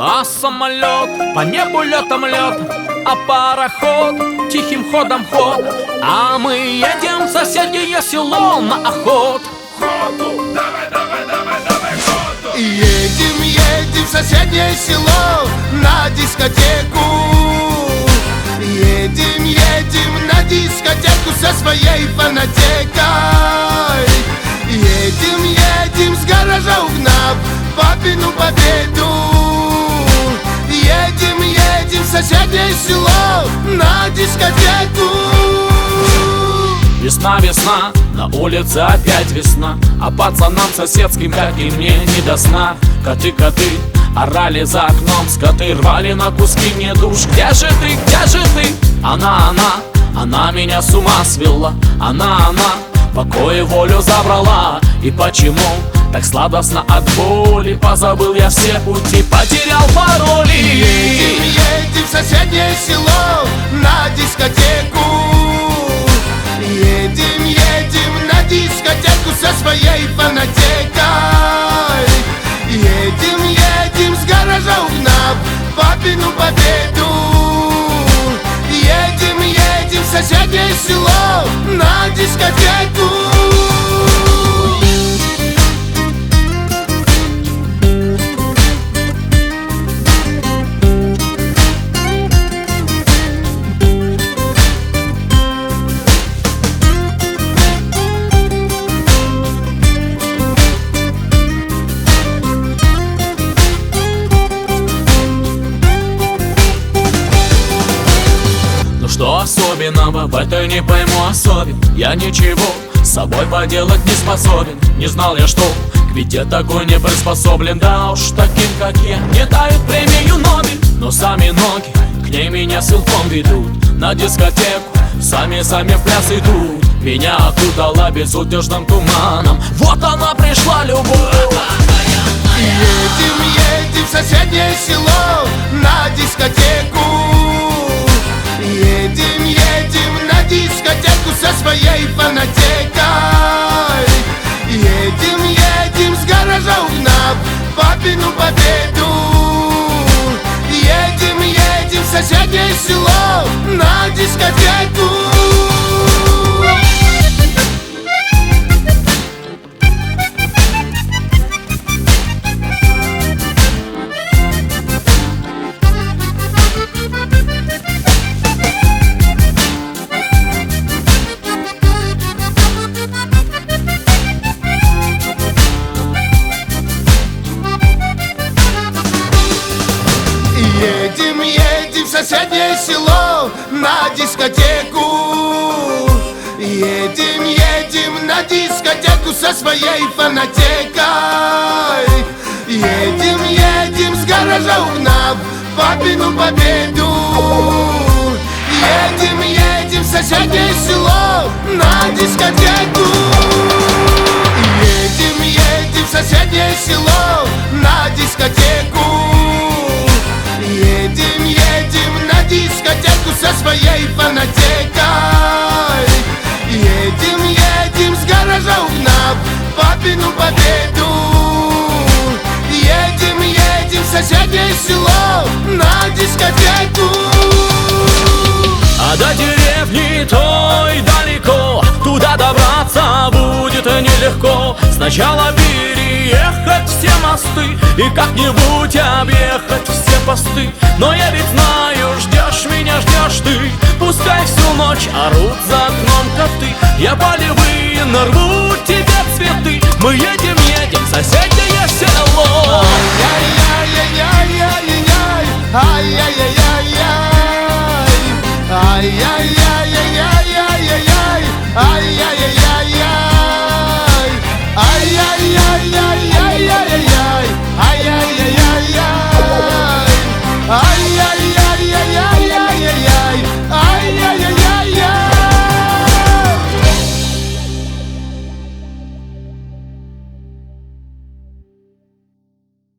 А самолет, по небу летом лет, а пароход тихим ходом ход. А мы едем в соседнее село на охот. Ходу, давай, давай, давай, давай, ходу. Едем, едем в соседнее село на дискотеку. Едем, едем на дискотеку со своей фонотекой. Едем, едем с гаража угнав папину победу. Едем, едем в соседнее село на дискотеку. Весна, весна, на улице опять весна, а пацанам соседским, как и мне, не до сна. Коты, коты, орали за окном, скоты рвали на куски мне душ. Где же ты, где же ты? Она меня с ума свела. Она, покой и волю забрала. И почему так сладостно от боли? Позабыл я все пути, потерял пароли. Едем, едем в соседнее село на дискотеку. Едем, едем на дискотеку со своей фонотекой. Едем, едем с гаража угнав папину победу. Едем, едем в соседнее село на дискотеку. Что особенного в этой не пойму особен? Я ничего с собой поделать не способен. Не знал я, что к беде такой не приспособлен. Да уж таким, как я, не дают премию Нобель. Но сами ноги к ней меня силком ведут. На дискотеку сами в пляс идут. Меня окутала безудержным туманом. Вот она пришла, любовь. Едем, едем в соседнее село на дискотеку. Едем, едем на дискотеку со своей фонотекой. Едем, едем с гаража угнав папину победу. Едем, едем в соседнее село на дискотеку. Едем, едем в соседнее село на дискотеку. Едем, едем на дискотеку со своей фонотекой. Едем, едем с гаража угнав папину победу. Едем, едем в соседнее село на дискотеку. Едем, едем в соседнее село на дискотеку. Едем, едем на дискотеку со своей фонотекой. Едем, едем с гаража угнав папину победу. Едем, едем в соседнее село на дискотеку. А до деревни той далеко, туда добраться будет нелегко. Сначала переехать все мосты и как-нибудь объехать все посты. Но я ведь знаю, ждешь меня, ждешь ты. Пускай всю ночь орут за окном коты. Я полевые нарву тебе цветы. Мы едем, едем в соседнее село. Ай-яй-яй-яй-яй-яй-яй, ай-яй-яй.